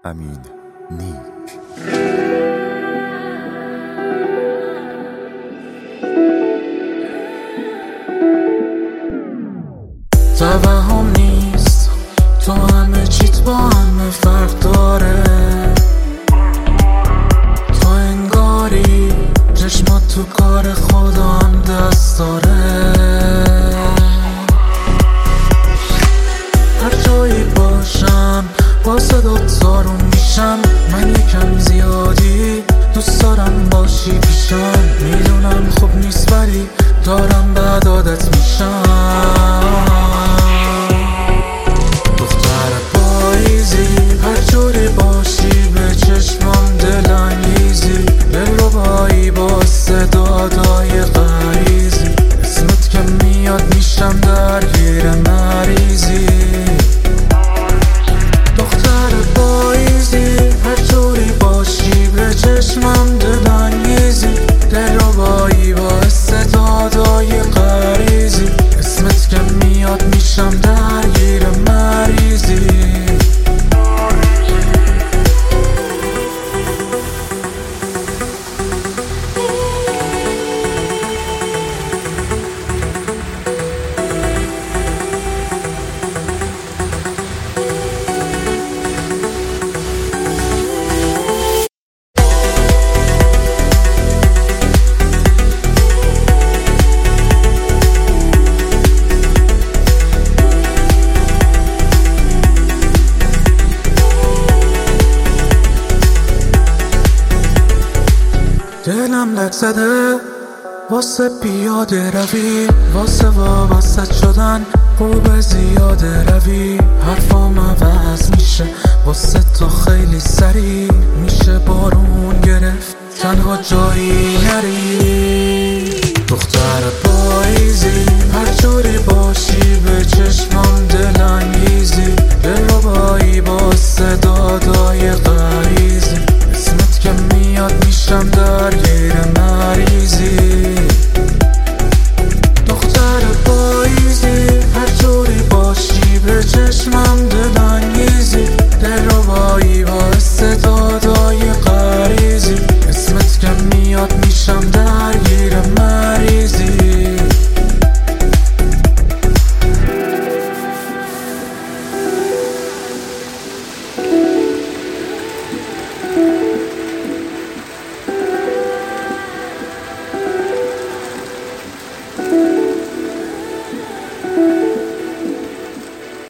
همین نیک. توهم نیست تو همه چیت با همه فرق داره، تو انگاری چشمات تو کار خدا هم دست داره. هر جایی باشم با صدات آروم میشم، من یکم زیادی دوست دارم باشی پیشم. میدونم خوب نیست ولی دارم بعد عادت میشم. دختر پاییزی هر جوری باشی به چشمم دلانگیزی، دلربایی با صدادای غریزی، اسمت که میاد میشم درگیر مریضی. دختر پاییزی هر جوری باشی به چشمم دلانگیزی، دلربایی با صدادای غریزی، اسمت که میاد میشم درگیر مریضی. دلم لک زده واسه پیاده روی، واسه وابسته شدن خوب زیاده روی. حرفام عوض میشه واسه تو خیلی سریع، میشه بارون گرفت تنها جایی نری. دختر پاییزی هر جوری باشی به